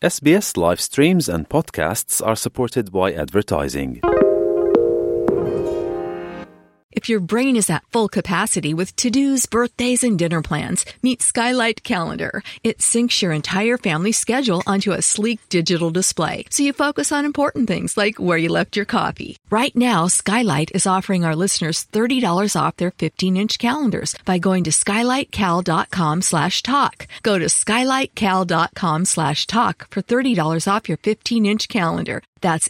SBS live streams and podcasts are supported by advertising. If your brain is at full capacity with to-dos, birthdays, and dinner plans, meet Skylight Calendar. It syncs your entire family schedule onto a sleek digital display, so you focus on important things like where you left your coffee. Right now, Skylight is offering our listeners $30 off their 15-inch calendars by going to skylightcal.com/talk. Go to skylightcal.com/talk for $30 off your 15-inch calendar. That's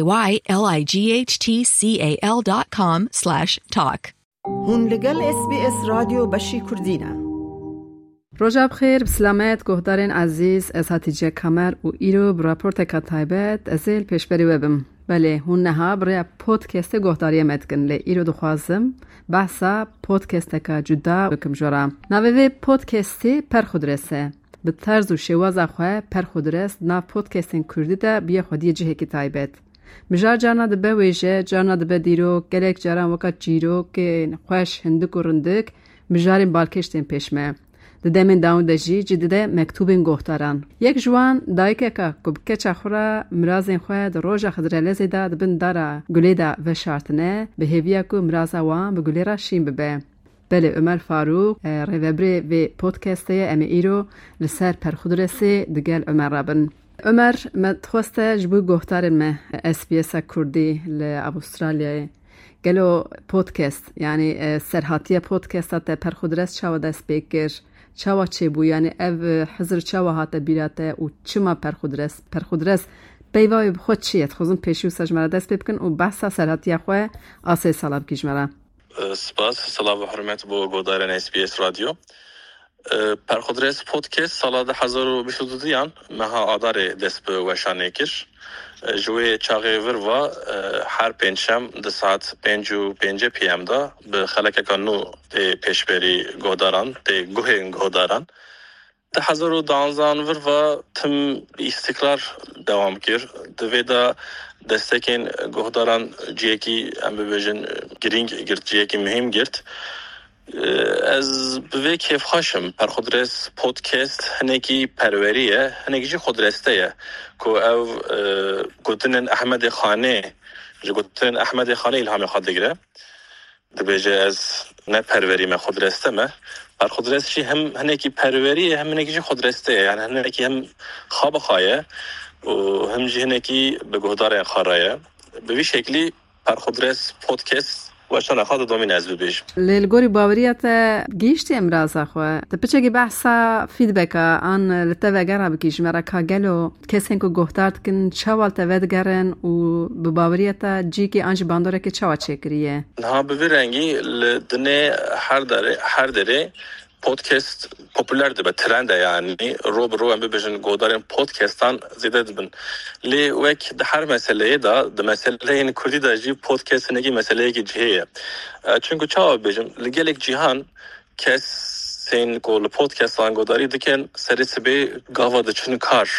skylightcal.com/talk. هون لگل SBS رادیو بشی کردینه. روزا بخیر بسلامت گهدارین عزیز از هاتیجه کمر و ایرو براپورت کتایبت ازیل پیشبری وبم. بله هون نها برای پودکست گهداری مدکن لی ایرو دخوازم بحثا پودکست که جدا بکم جورا. نوی پودکستی پر خود رسه. به طرز و شواز خواه پر خود رس ناف پودکستین کردی ده بیا خودی جهه کتایبت. مجار جانا دبه ویجه جانا دبه دیرو گلک جاران وقت جیرو که خوش هندک و رندک مجارین بالکشتین پیشمه. دمین داون دجی جدیده مکتوبین گفتارن. یک جوان دایکه که کبکه چخورا مرازین خواه در روژا خدرالزی دا دبن دارا گلی دا و شارتنه به هیویا که مرازا وان به گلی را شیم ببه. بله عمر فاروق ریوبری و پودکسته امی ایرو لسر پر خودرسی دگل عمر رابن. عمر متخواسته جبو گفتارن مه SBS کردی لعب استرالیا گلو پودکست یعنی سرحاتی پودکستات پر خودرس چاو دست بکر چاوا چه بو یعنی او حضر چاوا هاته بیراته و چما پر خودرس بیوای خود چیت خوزم پیشو سجمره دست بکن و بحثا سرحاتی خواه آسه سلام کیجمره. سپاس سلام و حرمت با گودارن SBS رادیو. پرخودرس پودکست سال 2022 مها آدار دست به وشانه کش جوی چاقی وروا هر پنجشنبه د ساعت 5:05 PM دا به خلک کانو پیشبری گوداران گوهن گوداران 2012 وروا تم استقرار دوام کرد دویدا دستکین گوداران جیکی ام ببیجن گرینگ گرد جیکی مهم گرد از به کیف خاشم پر خودرس پودکست هنگی پروریه هنگی جی خودرسته که او گوتن احمد خانه الهام خود دیگره دبیجه از نه پروری من خودرسته ما پر خودرس چی هم هنگی پروریه هم هنگی جی خودرسته یعنی هنگی هم خواب خواهی و هم جی هنگی به گهدار خارایه به وی شکلی پر خودرس پودکست واشان خود دومین از ببیش للگوری باوریت گیشتی امراض خواه تپچگی بحثا فیدبک آن لتوگره بکیش مرا که گلو کسی که گفتارد کن چوال تودگرن و بباوریت جی که آنج بانداره که چوا چکریه ها ببی رنگی لدنه هر داره پودکست پاپولار ده به ترنده یعنی رو هم ببیشن گودارن پودکستان زیده دبن لی وک ده هر مسئله ده مسئله این کردی ده جی پودکست نگی مسئله که جهیه چونکه چاو ببیشم لگلک جیهان کس سین که پودکستان گوداری دکن سری سبی گاوا ده چون کار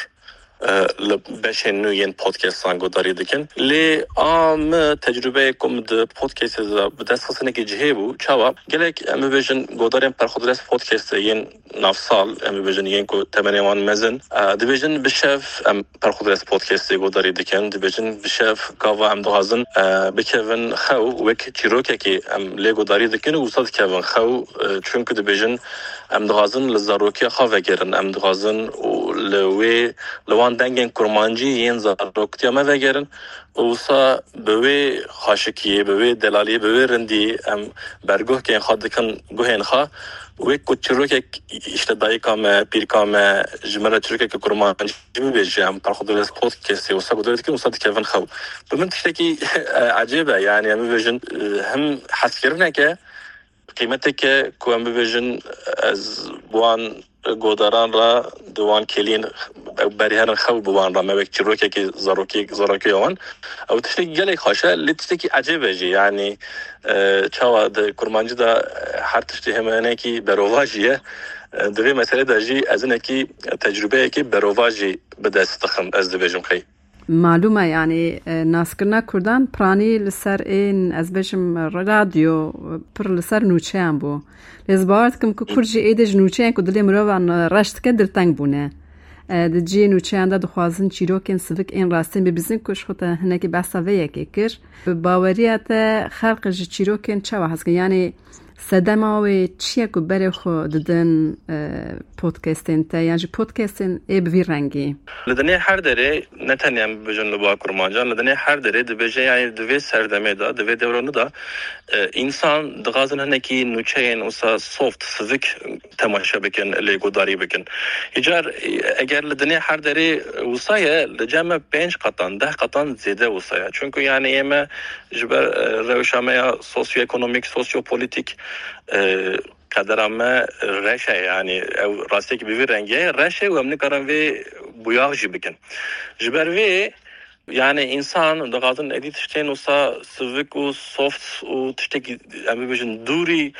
بشین نوین پودکستان گوداری دکن لی آم تجربه کم ده پودکست به دست خواستنه که جهه بو چاوا گلک امی بجن گوداریم پر خودرس پودکست این ناف سال امی بجن این که تمنیوان مزن دی بجن بشف ام پر خودرس پودکست گوداری دکن دی بجن بشف گاوا ام دوازن بکیون خو وک چیروکه که ام لی گوداری دکن و استاد کیون خو چونکه دی بجن ام دوازن لزاروکی خواه گرن ام دوازن لوی لوان دنگن کرمانجی این زاروکتی ما وگرن اوسا بوی خاشکیه بوی دلالی بوی رندی ام برگوه که این خواد دکن گوهن خواه وی کچروک işte dayıkame pirkame jmera çürük ki kurmancı bibejam par xudres podcast اوسا گذارید که استاد کیون خو بمن تشتکی عجیبه یعنی ام بجن هم حس کردن که قیمتی که کوام بجن از بوان گوداران را دوان کلین بریهن خو بوان را مبک چروکه که زاروکی آن او تشتی گلی خاشه لیتشتی که عجیبه جی یعنی چاوا ده کرمانجی دا هر تشتی همانه که برواجیه دوی مسئله دا جی از اینه که تجربه که برواجی به دست دخم از دو بجم خی معلومه یعنی ناسکرنا کردن پرانی لسر این از بشم رادیو پر لسر نوچه هم بو لزبارت کم که کرجی ایدج نوچه هم که دلی مروان رشت که دلتنگ بونه دجین و چنده دخوازن چیروکن سوک این راستین ببزن کش خود هنگی بحثا ویکی کر باوریت خلق چیروکن چه وحز که یعنی سدماوی چیه که بری خود ددن پودکستین تا یعنی پودکستین ای بوی رنگی لدنی هر داره نتنیم بجن لبا کرمانجان لدنی هر داره دبیجه یعنی دوی سردمه دا دوی دورانه دا انسان دغازن هنکی نوچهین اوسا سوفت سوک تماشا بکن لیگوداری بکن هجار اگر لدنی هر داره اوسایه لجمع 5 قطان 10 قطان زیده اوسایه چونکه یعنی ایمه جبر روشامه سوسیو اکونومیک سوسیو پولیتیک قدرامه رشه یعنی راستی که بیوی رنگه رشه و امنی کارم وی بویاغ جی بکن جبر وی yani insan dağıtın edit işten olsa sıvık o soft o tişteki ama bizim duri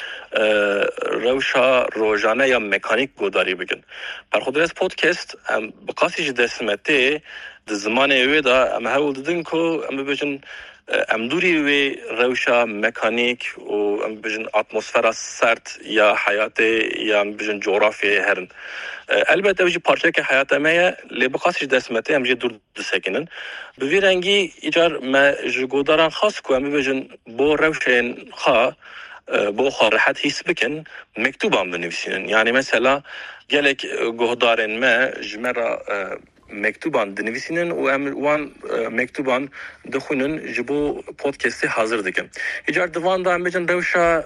revşa rojane ya mekanik godari bugün. Parxodres podcast bakasici desmete de zamanı evi da ama havul dedin ko ama bizim امدوری و روشا مکانیک و بجن اتمسفر سرد یا حیات یا بجن جغرافی هرن البته وجی پارچه که حیات مایه لبخاسش دستمته هم جی دور دسکنن به ویرنگی ایجار ما جگوداران خاص کو هم بجن با روشن خا با خارحت حس بکن مکتوبان بنویسین یعنی مثلا گلک گهدارن ما جمرا mektuban dinlevisinin o an mektuban dixunin ji bo podcast'e hazır dikin. Hicar divan da ambecan rewşa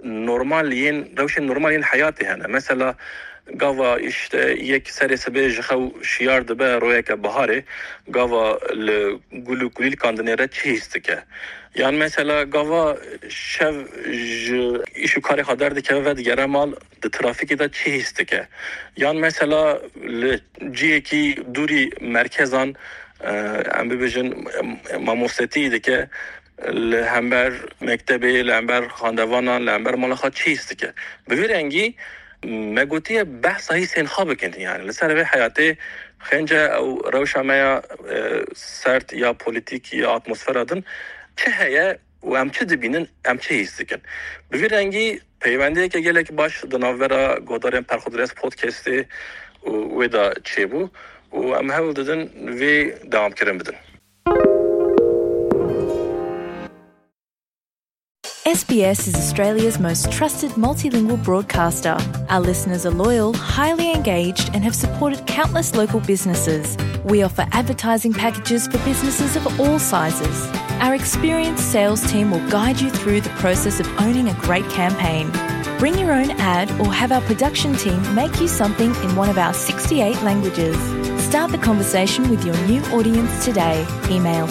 normalin hayatı hene. Mesela gava işte yek seresebe jixew şiyar dibe royeke baharê gava li gulu kulîl kandinêre çi hîs dike. Yani mesela gava şev ji îş û karê xwe derdikeve ve digere mal di trafikê de çi hîs dike. Yani mesela li ciyekî dûrî merkezan em bibêjin mamostetî dike li hember mektebê li hember xandevanan li hember mala xwe çi hîs dike. Bi vî rengî مگوتیه بحث هایی سین خواب کنی یعنی لسر به حیاتی خنجه او روشا میا سرد یا پولیتیک یا اتمسفر adın چه هیه و ام چه دبینن ام چه هیست دکن به رنگی پیوندی که گلک باش دناورا گوداریم پرخودرس پودکستی و دا چه بو و ام هول دادن و دوام کرم بدن SBS is Australia's most trusted multilingual broadcaster. Our listeners are loyal, highly engaged, and have supported countless local businesses. We offer advertising packages for businesses of all sizes. Our experienced sales team will guide you through the process of owning a great campaign. Bring your own ad or have our production team make you something in one of our 68 languages. Start the conversation with your new audience today. Email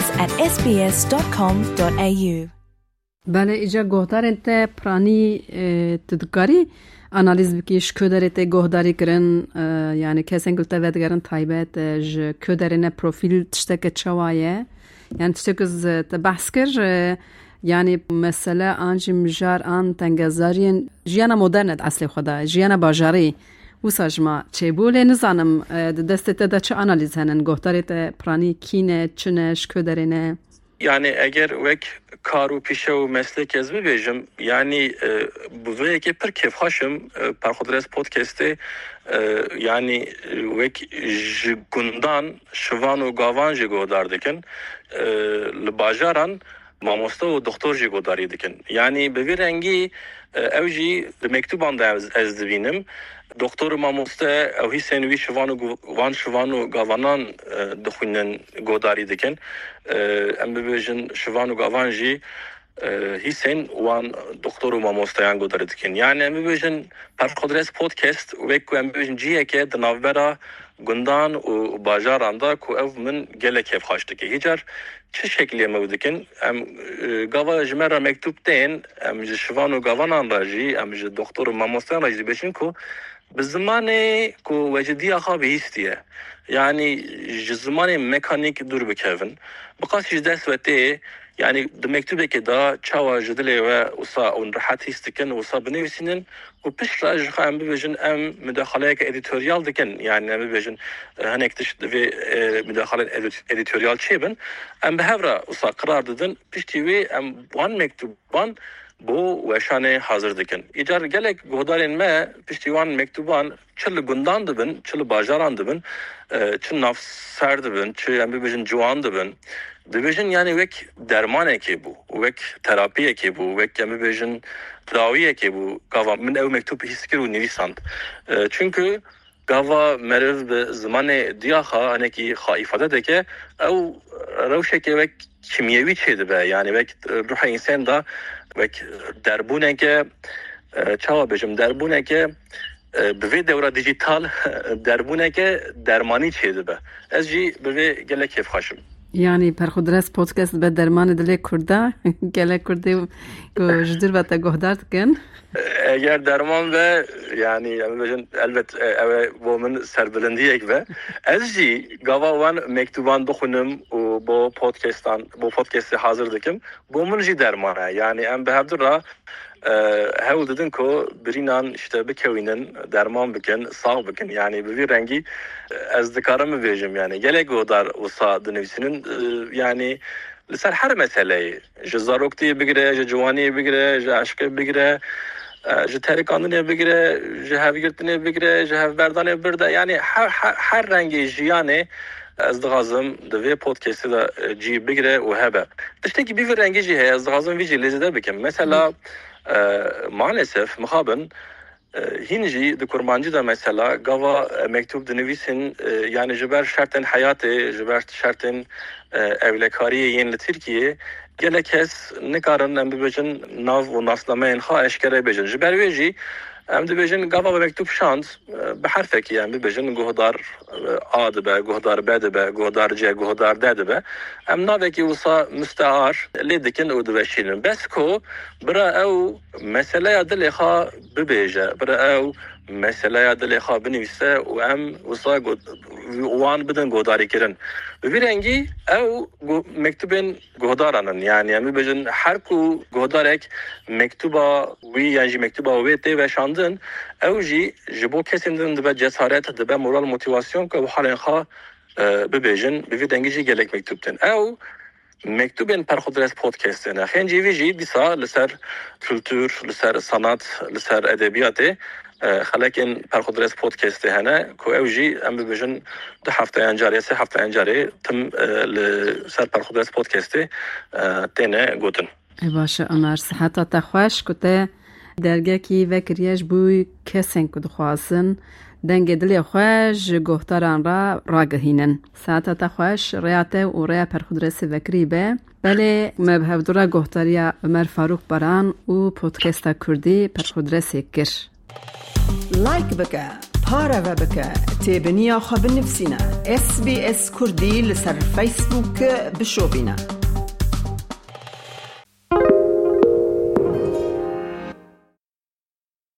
sales@sbs.com.au. بله ایجا گهدار انت پرانی تدکاری analiz بکیش کدرت گهداری کرن یعنی کسان گلت ودگرن تایبت ج کدرنه پروفیل تشتک چوایه یعنی تشتک از بحث کر یعنی مثلا آنجی مجار آن تنگزارین جیانا مدرنت اصلی خدا جیانا باجاری وساجما چه بوله نزانم دستت دا چه analiz هنن گهدارت پرانی کینه چنش کدرنه yani eğer vek karu pişe u meslek ez bibêjim yani bu veke pir kevhaşim parxodres podcast'te yani vek ji gundan şivan û gavan jî godar dikin li bajaran mamosta û doktor jî godarî dikin yani bi vî rengî ew jî li mektuban da ez dibînim doktor mamosta ew hîsên wî şivan û gavanan dixwînin godarî dikin em bibêjin şivan û gavan jî hîsên wan doktor û mamostayan godarî dikin yani em bibêjin Parxodres podcast wek ku em bibêjin ciyeke di navbera gundan û bajaran da ku ev min gelek kevxaş dike hicar çi şeklî em ew dikin em gava ji me re mektûb tên em ji şivan û gavanan re jî em ji doktor û mamostayan re jî dibêjin ku bi zimanê ku vecidiya xwe bihîstiye yani ji zimanê mekanik dûr bikevin biqasî ji dest ve tê yani di mektûbekê da çawa ji dilê we wisa ew rehet hîs dikin wisa binivîsînin û piştre ji xwe em bibêjin em müdaxaleyeke edîtoryal dikin yani em bibêjin hinek tişt divê müdaxale edîtoryal çêbin em bi hev re wisa qirar didin piştî wê em wan mektûban bu weşane hazır dikin. İcar gelek godarên me piştîwan mektuban çil gundan dibin, çil bajaran dibin, çil nafser dibin, çil em bibêjin ciwan dibin. Dibêjin yani wek dermanekê bû, wek terapiyekê bû, wek em bibêjin dawiyekê bû. Gava min ew mektup hîskir û nivîsand. Çünkü gava meriv bi zimanê diyaxa hinekî xa îfade dike, ew rewşekê wek kimyewî çê dibe. Yani wek ruha însan da wek derbûneke çawa bêjim derbûneke bi vê dewra dijital derbûneke dermanî çê dibe. Ez jî bi vê gelek kêfxweşim. Yani perxudres podcast be dermanê dilê Kurda gelek Kurdî ku ji dir ve te guhdar dikin. Eğer derman ve yani elbet bu min serbilindiyek ve ez jî gava wan mektuban dixunim û bu podcastê hazır dikim. Bu min jî derman e. Yani em bi hevdira hewl didin ku birînan işte bikewînin derman bikin, sağ bikin. Yani bi vî rengî ez dikarim bibêjim yani gelek godar wisa dinivîsinin yani li ser her meseleyê ji zaroktiyê bigire, ji ciwaniyê bigire, ji eşqê bigire, ji terîkanînê bigire, ji hevgirtinê bigire, ji hevberdanê birde yani her rengê jiyanê ez dixwazim di vê podcastê de cî bigire û hebe. Tiştekî bîvî rengî jî heye ez dixwazim vî jî lêzî bikim. Mesela maalesef mixabin hin jî di kurmancî de mesela gava mektup dinivîsin yani ji ber şertên hayatê, ji ber şertên evlekariyê yên li Tirkiyeyê gelek kes nikarin em bibêjin nav û nasnameyên xwe eşkere bêjin. Ji ber wê jî em dibêjin gava mektup şand bi herfekî em bibêjin guhdar A dibe, guhdar B dibe, guhdar C, guhdar D dibe. Em navekî wisa müstear lê dikin û diveşînin. Bes ku bira ew meseleya dilê xwe bibêje, bira ew meseleya dilê xwe binivîse û em wisa wan bidin guhdarîkirin. Bi vî rengî ew mektubên guhdaran in. Yani em bibêjin her ku guhdarek mektuba wî yan jî mektuba wê tê veşandin, ew jî ji bo kesên din dibe cesaret, dibe moral motivasyon ku halên xwe bibêjin. Bi vî rengî jî gelek mektup din. Ew mektubên Perxudres podcastê ne. Xêncî vî jî dîsa li ser kültür, li ser sanat, li ser edebiyatê xelekên Perxudres podcastê hene ku ew jî em bibêjin di hefteyan carê, sê hefteyan carê tim li ser Perxudres podcastê têne gotin. Baş Ömer, siheta te xweş ku te dergekî vekiriye ji bo kesên ku dixwazin dengê dilê xwe ji guhdaran re ragihînin. Siheta te xweş, rêya te û rêya Perxudresê vekirî be. Belê me bi hevdora guhdariya Ömer Faruk Baran û podcasta Kurdî Perxudresê kir. لایک بکە، پارەوە بکە، تێبنییا خە بنفسینە. SBS کوردی لەسەر فیسبووک بشۆبینە.